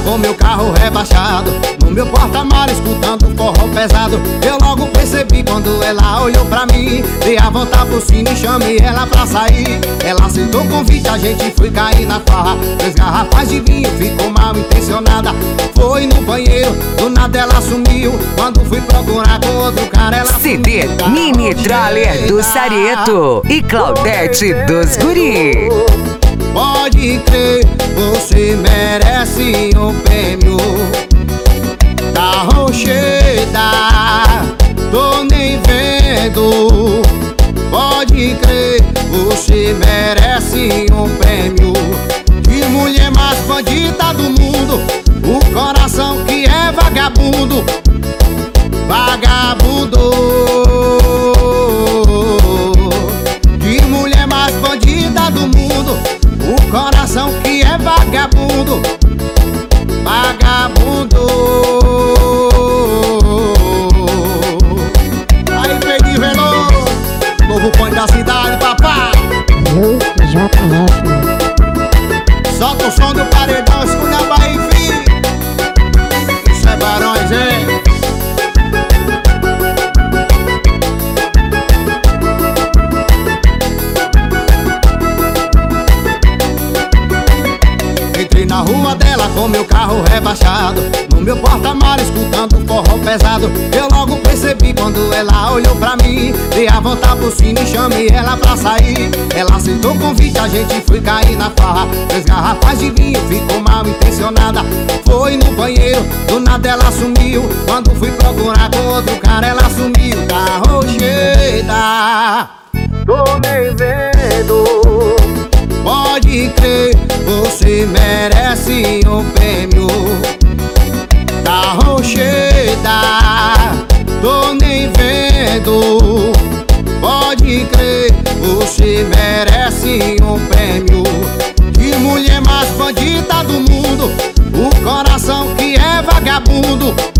com meu carro rebaixado, no meu porta-malas escutando forró pesado. Eu logo percebi quando ela olhou pra mim, dei a volta por cima e chamei ela pra sair. Ela aceitou o convite, a gente foi cair na farra. 3 garrafas de vinho, ficou mal intencionada. Foi no banheiro, do nada ela sumiu. Quando fui procurar com outro cara, ela CD Mini Troller do Sarieto e Claudete dos Guri. Pode crer, você merece um prêmio da Rocheda, tô nem vendo. Pode crer, você merece um prêmio de mulher mais bandida do mundo, o coração que é vagabundo, vagabundo. De mulher mais bandida do mundo, o coração que é vagabundo, vagabundo. Aí, Pedro Veloso, novo ponto da cidade, papai. Eu, JF. Solta o som do paredão, escuta a Bahia, filho. Isso é Barões, hein? Entrei na rua dela com meu carro rebaixado, no meu porta-malas escutando forró pesado. Eu logo percebi quando ela olhou pra mim, dei a volta por cima e chamei ela pra sair. Ela aceitou o convite, a gente foi cair na farra. 3 garrafas de vinho, ficou mal intencionada. Foi no banheiro, do nada ela sumiu. Quando fui procurar com outro cara, ela sumiu da Rocheda, tô nem vendo. Pode crer, você merece um prêmio da Rocheda, tô nem vendo. Pode crer, você merece um prêmio de mulher mais bandida do mundo, o coração que é vagabundo,